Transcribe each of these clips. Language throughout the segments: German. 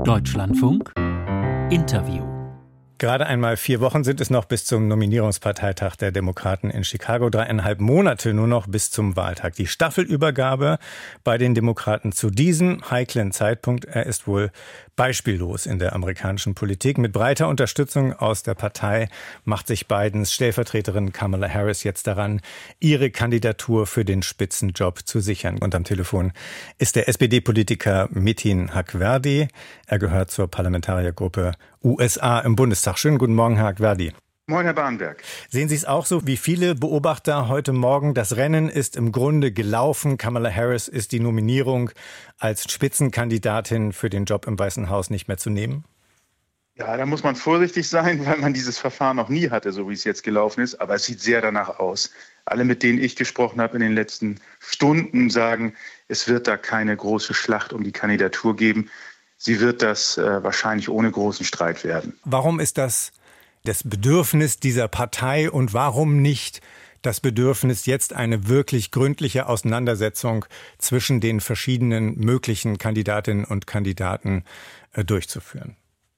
Deutschlandfunk Interview. Gerade einmal 4 Wochen sind es noch bis zum Nominierungsparteitag der Demokraten in Chicago. 3,5 Monate nur noch bis zum Wahltag. Die Staffelübergabe bei den Demokraten zu diesem heiklen Zeitpunkt, er ist wohl beispiellos in der amerikanischen Politik. Mit breiter Unterstützung aus der Partei macht sich Bidens Stellvertreterin Kamala Harris jetzt daran, ihre Kandidatur für den Spitzenjob zu sichern. Und am Telefon ist der SPD-Politiker Metin Hakhverdi. Er gehört zur Parlamentariergruppe USA im Bundestag. Schönen guten Morgen, Herr Hakhverdi. Moin, Herr Bahnberg. Sehen Sie es auch so wie viele Beobachter heute Morgen? Das Rennen ist im Grunde gelaufen. Kamala Harris ist die Nominierung als Spitzenkandidatin für den Job im Weißen Haus nicht mehr zu nehmen? Ja, da muss man vorsichtig sein, weil man dieses Verfahren noch nie hatte, so wie es jetzt gelaufen ist. Aber es sieht sehr danach aus. Alle, mit denen ich gesprochen habe in den letzten Stunden, sagen, es wird da keine große Schlacht um die Kandidatur geben. Sie wird das wahrscheinlich ohne großen Streit werden. Warum ist das Bedürfnis dieser Partei und warum nicht das Bedürfnis, jetzt eine wirklich gründliche Auseinandersetzung zwischen den verschiedenen möglichen Kandidatinnen und Kandidaten durchzuführen?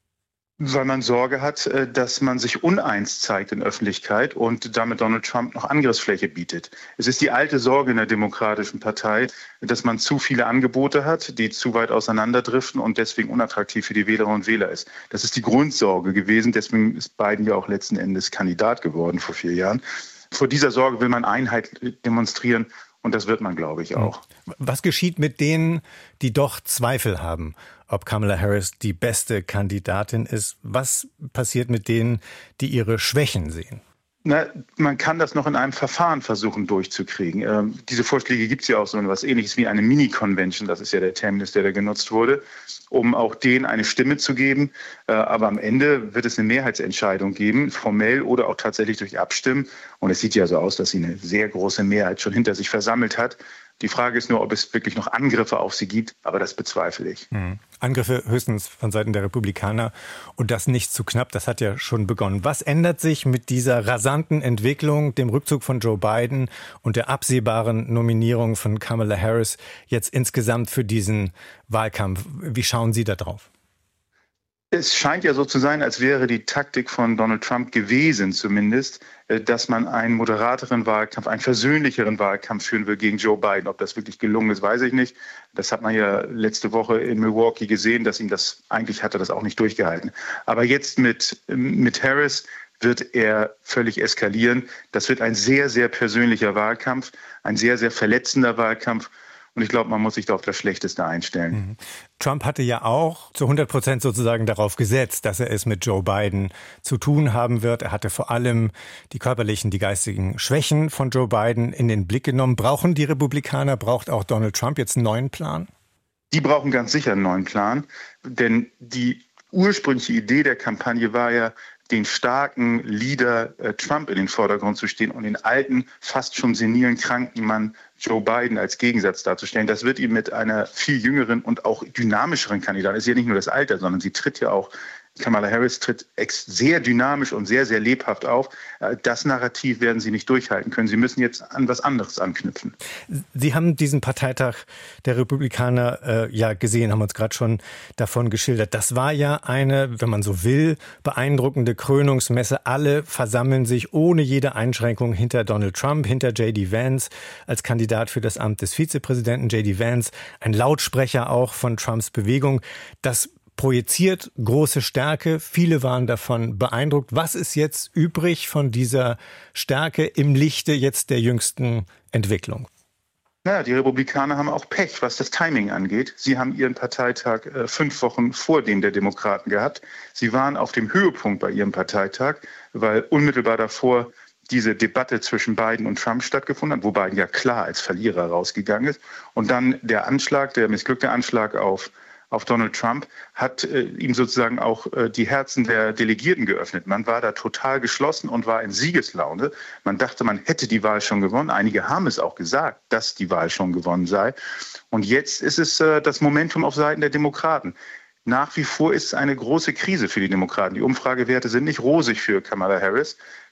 Weil man Sorge hat, dass man sich uneins zeigt in Öffentlichkeit und damit Donald Trump noch Angriffsfläche bietet. Es ist die alte Sorge in der Demokratischen Partei, dass man zu viele Angebote hat, die zu weit auseinanderdriften und deswegen unattraktiv für die Wählerinnen und Wähler ist. Das ist die Grundsorge gewesen. Deswegen ist Biden ja auch letzten Endes Kandidat geworden vor 4 Jahren. Vor dieser Sorge will man Einheit demonstrieren. Und das wird man, glaube ich, auch. Was geschieht mit denen, die doch Zweifel haben, ob Kamala Harris die beste Kandidatin ist? Was passiert mit denen, die ihre Schwächen sehen? Na, man kann das noch in einem Verfahren versuchen durchzukriegen. Diese Vorschläge gibt es ja auch so etwas Ähnliches wie eine Mini-Convention, das ist ja der Terminus, der da genutzt wurde, um auch denen eine Stimme zu geben. Aber am Ende wird es eine Mehrheitsentscheidung geben, formell oder auch tatsächlich durch Abstimmen. Und es sieht ja so aus, dass sie eine sehr große Mehrheit schon hinter sich versammelt hat. Die Frage ist nur, ob es wirklich noch Angriffe auf sie gibt, aber das bezweifle ich. Angriffe höchstens von Seiten der Republikaner und das nicht zu knapp, das hat ja schon begonnen. Was ändert sich mit dieser rasanten Entwicklung, dem Rückzug von Joe Biden und der absehbaren Nominierung von Kamala Harris jetzt insgesamt für diesen Wahlkampf? Wie schauen Sie da drauf? Es scheint ja so zu sein, als wäre die Taktik von Donald Trump gewesen zumindest, dass man einen moderateren Wahlkampf, einen versöhnlicheren Wahlkampf führen will gegen Joe Biden. Ob das wirklich gelungen ist, weiß ich nicht. Das hat man ja letzte Woche in Milwaukee gesehen, dass ihm das, eigentlich hat er das auch nicht durchgehalten. Aber jetzt mit Harris wird er völlig eskalieren. Das wird ein sehr, sehr persönlicher Wahlkampf, ein sehr, sehr verletzender Wahlkampf. Und ich glaube, man muss sich da auf das Schlechteste einstellen. Trump hatte ja auch zu 100% sozusagen darauf gesetzt, dass er es mit Joe Biden zu tun haben wird. Er hatte vor allem die körperlichen, die geistigen Schwächen von Joe Biden in den Blick genommen. Brauchen die Republikaner, braucht auch Donald Trump jetzt einen neuen Plan? Die brauchen ganz sicher einen neuen Plan. Denn die ursprüngliche Idee der Kampagne war ja, den starken Leader Trump in den Vordergrund zu stehen und den alten, fast schon senilen, kranken Mann Joe Biden als Gegensatz darzustellen. Das wird ihm mit einer viel jüngeren und auch dynamischeren Kandidatin, das ist ja nicht nur das Alter, sondern sie tritt ja auch, Kamala Harris tritt sehr dynamisch und sehr, sehr lebhaft auf. Das Narrativ werden sie nicht durchhalten können. Sie müssen jetzt an was anderes anknüpfen. Sie haben diesen Parteitag der Republikaner ja gesehen, haben uns gerade schon davon geschildert. Das war ja eine, wenn man so will, beeindruckende Krönungsmesse. Alle versammeln sich ohne jede Einschränkung hinter Donald Trump, hinter J.D. Vance als Kandidat für das Amt des Vizepräsidenten. J.D. Vance, ein Lautsprecher auch von Trumps Bewegung. Das projiziert große Stärke. Viele waren davon beeindruckt. Was ist jetzt übrig von dieser Stärke im Lichte jetzt der jüngsten Entwicklung? Naja, die Republikaner haben auch Pech, was das Timing angeht. Sie haben ihren Parteitag 5 Wochen vor dem der Demokraten gehabt. Sie waren auf dem Höhepunkt bei ihrem Parteitag, weil unmittelbar davor diese Debatte zwischen Biden und Trump stattgefunden hat, wo Biden ja klar als Verlierer rausgegangen ist. Und dann der Anschlag, der missglückte Anschlag auf Donald Trump hat ihm sozusagen auch die Herzen der Delegierten geöffnet. Man war da total geschlossen und war in Siegeslaune. Man dachte, man hätte die Wahl schon gewonnen. Einige haben es auch gesagt, dass die Wahl schon gewonnen sei. Und jetzt ist es das Momentum auf Seiten der Demokraten. Nach wie vor ist es eine große Krise für die Demokraten. Die Umfragewerte sind nicht rosig für Kamala Harris.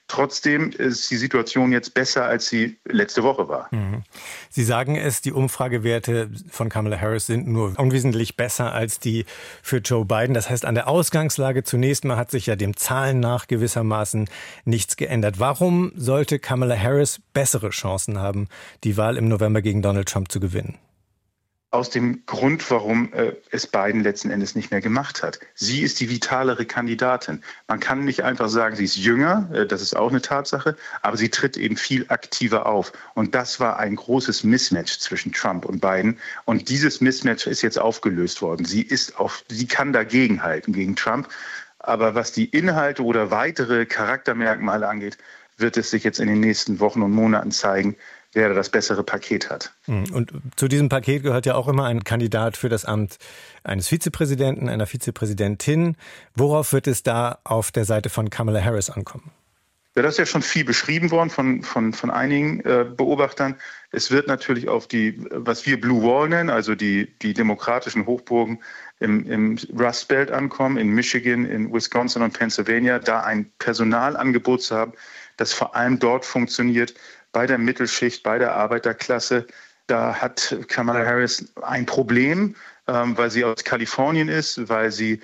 Trotzdem ist die Situation jetzt besser, als sie letzte Woche war. Sie sagen es, die Umfragewerte von Kamala Harris sind nur unwesentlich besser als die für Joe Biden. Das heißt, an der Ausgangslage zunächst mal hat sich ja dem Zahlen nach gewissermaßen nichts geändert. Warum sollte Kamala Harris bessere Chancen haben, die Wahl im November gegen Donald Trump zu gewinnen? Aus dem Grund, warum es Biden letzten Endes nicht mehr gemacht hat. Sie ist die vitalere Kandidatin. Man kann nicht einfach sagen, sie ist jünger, das ist auch eine Tatsache, aber sie tritt eben viel aktiver auf. Und das war ein großes Mismatch zwischen Trump und Biden. Und dieses Mismatch ist jetzt aufgelöst worden. Sie kann dagegenhalten gegen Trump. Aber was die Inhalte oder weitere Charaktermerkmale angeht, wird es sich jetzt in den nächsten Wochen und Monaten zeigen, wer das bessere Paket hat. Und zu diesem Paket gehört ja auch immer ein Kandidat für das Amt eines Vizepräsidenten, einer Vizepräsidentin. Worauf wird es da auf der Seite von Kamala Harris ankommen? Ja, das ist ja schon viel beschrieben worden von einigen Beobachtern. Es wird natürlich auf die, was wir Blue Wall nennen, also die demokratischen Hochburgen im Rust Belt ankommen, in Michigan, in Wisconsin und Pennsylvania, da ein Personalangebot zu haben, das vor allem dort funktioniert, bei der Mittelschicht, bei der Arbeiterklasse. Da hat Kamala Harris ein Problem, weil sie aus Kalifornien ist, weil sie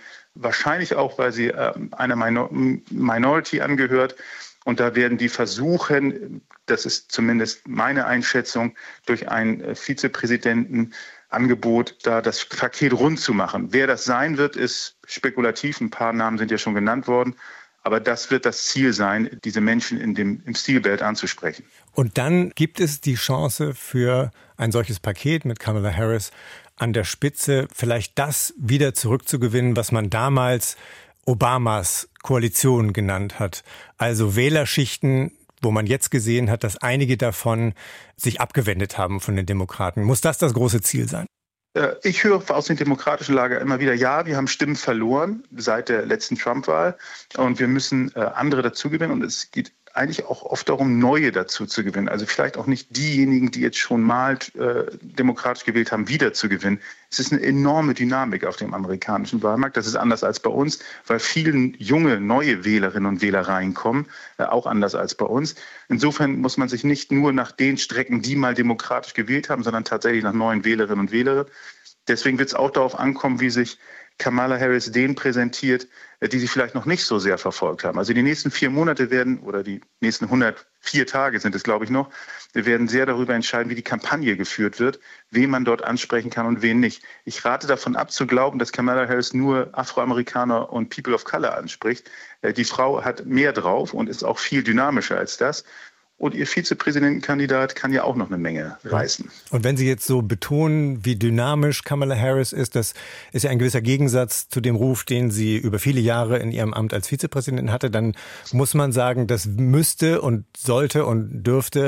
einer Minority angehört. Und da werden die versuchen, das ist zumindest meine Einschätzung, durch ein Vizepräsidentenangebot da das Paket rund zu machen. Wer das sein wird, ist spekulativ. Ein paar Namen sind ja schon genannt worden. Aber das wird das Ziel sein, diese Menschen im Steel Belt anzusprechen. Und dann gibt es die Chance für ein solches Paket mit Kamala Harris an der Spitze, vielleicht das wieder zurückzugewinnen, was man damals Obamas Koalition genannt hat. Also Wählerschichten, wo man jetzt gesehen hat, dass einige davon sich abgewendet haben von den Demokraten. Muss das große Ziel sein? Ich höre aus dem demokratischen Lager immer wieder, ja, wir haben Stimmen verloren seit der letzten Trump-Wahl und wir müssen andere dazu gewinnen. Und es geht eigentlich auch oft darum, neue dazu zu gewinnen. Also vielleicht auch nicht diejenigen, die jetzt schon mal demokratisch gewählt haben, wieder zu gewinnen. Es ist eine enorme Dynamik auf dem amerikanischen Wahlmarkt. Das ist anders als bei uns, weil viele junge, neue Wählerinnen und Wähler reinkommen, auch anders als bei uns. Insofern muss man sich nicht nur nach den strecken, die mal demokratisch gewählt haben, sondern tatsächlich nach neuen Wählerinnen und Wählern. Deswegen wird es auch darauf ankommen, wie sich Kamala Harris denen präsentiert, die sie vielleicht noch nicht so sehr verfolgt haben. Also die nächsten 4 Monate die nächsten 104 Tage sind es, glaube ich, noch, wir werden sehr darüber entscheiden, wie die Kampagne geführt wird, wen man dort ansprechen kann und wen nicht. Ich rate davon ab zu glauben, dass Kamala Harris nur Afroamerikaner und People of Color anspricht. Die Frau hat mehr drauf und ist auch viel dynamischer als das. Und ihr Vizepräsidentenkandidat kann ja auch noch eine Menge reißen. Und wenn Sie jetzt so betonen, wie dynamisch Kamala Harris ist, das ist ja ein gewisser Gegensatz zu dem Ruf, den sie über viele Jahre in ihrem Amt als Vizepräsidentin hatte, dann muss man sagen, das müsste und sollte und dürfte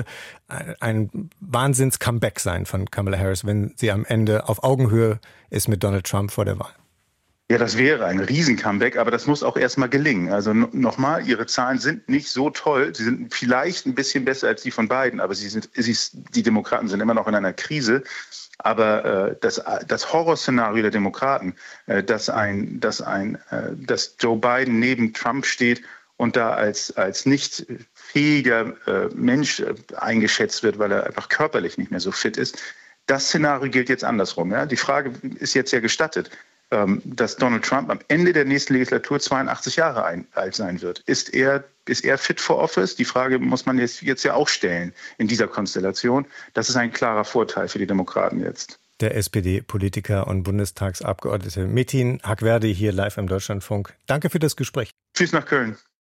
ein Wahnsinns-Comeback sein von Kamala Harris, wenn sie am Ende auf Augenhöhe ist mit Donald Trump vor der Wahl. Ja, das wäre ein Riesen-Comeback, aber das muss auch erstmal gelingen. Also nochmal, ihre Zahlen sind nicht so toll. Sie sind vielleicht ein bisschen besser als die von Biden, aber die Demokraten sind immer noch in einer Krise. Aber das Horrorszenario der Demokraten, dass Joe Biden neben Trump steht und da als nicht fähiger Mensch eingeschätzt wird, weil er einfach körperlich nicht mehr so fit ist, das Szenario gilt jetzt andersrum. Ja? Die Frage ist jetzt ja gestattet, dass Donald Trump am Ende der nächsten Legislatur 82 Jahre alt sein wird. Ist er fit for office? Die Frage muss man jetzt ja auch stellen in dieser Konstellation. Das ist ein klarer Vorteil für die Demokraten jetzt. Der SPD-Politiker und Bundestagsabgeordnete Metin Hakhverdi hier live im Deutschlandfunk. Danke für das Gespräch. Tschüss nach Köln.